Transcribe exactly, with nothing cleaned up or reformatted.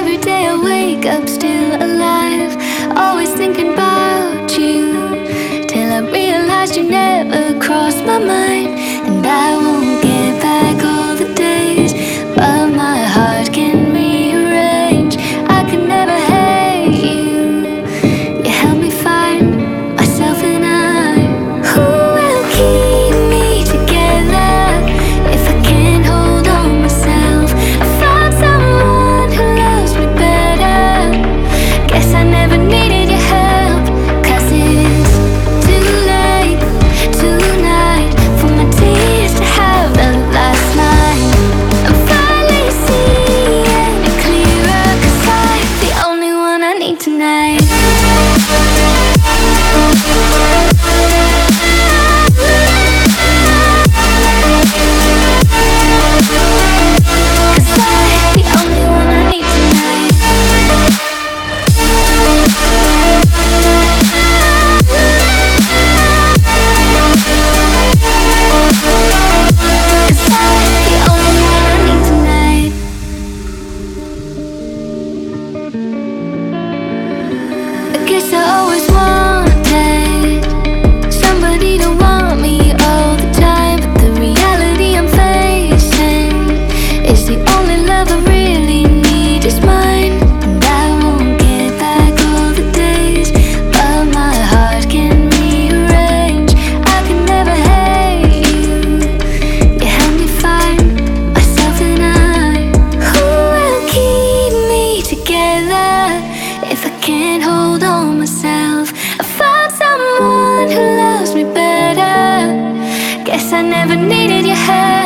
every day I wake up still alive, always thinking about you, till I realized you never crossed my mind. And I won't get back all the days, but my heart can rearrange. I could never hate you, you helped me find myself. And I, who will keep me together if I can't hold on myself? I found someone who loves me better. Guess I never needed your help, 'cause it's too late tonight for my tears to have the last line. I'm finally seeing it clearer, 'cause I'm the only one I need tonight. Guess I always wanted somebody to want me all the time, but the reality I'm facing is the only love I really need is mine. And I won't get back all the days, but my heart can rearrange. I can never hate you, you helped me find myself. And I, who will keep me together if I can't hold on myself? I found someone who loves me better. Guess I never needed your help.